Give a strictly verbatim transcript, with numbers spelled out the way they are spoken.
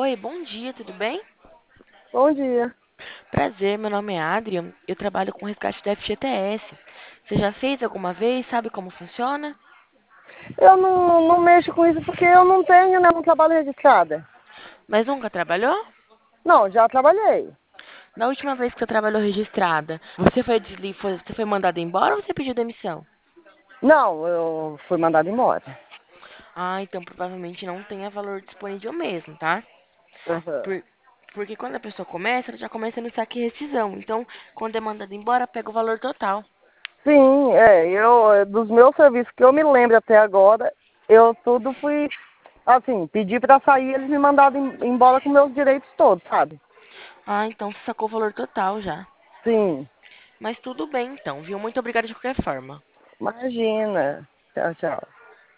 Oi, bom dia, tudo bem? Bom dia. Prazer, meu nome é Adrian, eu trabalho com resgate da F G T S. Você já fez alguma vez? Sabe como funciona? Eu não, não mexo com isso porque eu não tenho, né? Não trabalho registrada. Mas nunca trabalhou? Não, já trabalhei. Na última vez que você trabalhou registrada, você foi, desli... foi... você foi mandado embora ou você pediu demissão? Não, eu fui mandado embora. Ah, então provavelmente não tenha valor disponível mesmo, tá? Uhum. Por... Porque quando a pessoa começa, ela já começa no saque e rescisão. Então, quando é mandado embora, pega o valor total. Sim, é, eu, dos meus serviços que eu me lembro até agora, eu tudo fui, assim, pedi pra sair, eles me mandaram em- embora com meus direitos todos, sabe? Ah, então você sacou o valor total já. Sim, Mas tudo bem então, viu? Muito obrigada de qualquer forma. imagina. Tchau, tchau.